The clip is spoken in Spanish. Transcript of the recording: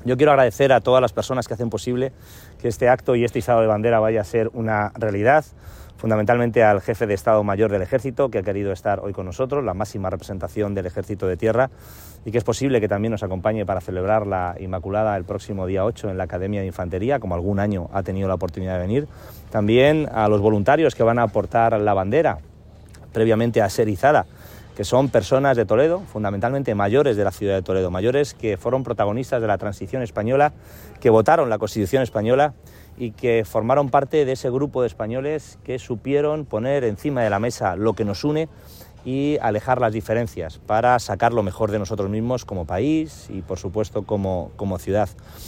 Yo quiero agradecer a todas las personas que hacen posible que este acto y este izado de bandera vaya a ser una realidad, fundamentalmente al jefe de Estado Mayor del Ejército, que ha querido estar hoy con nosotros, la máxima representación del Ejército de Tierra, y que es posible que también nos acompañe para celebrar la Inmaculada el próximo día 8 en la Academia de Infantería, como algún año ha tenido la oportunidad de venir. También a los voluntarios que van a aportar la bandera previamente a ser izada, que son personas de Toledo, fundamentalmente mayores de la ciudad de Toledo, mayores que fueron protagonistas de la transición española, que votaron la Constitución española y que formaron parte de ese grupo de españoles que supieron poner encima de la mesa lo que nos une y alejar las diferencias para sacar lo mejor de nosotros mismos como país y, por supuesto, como ciudad.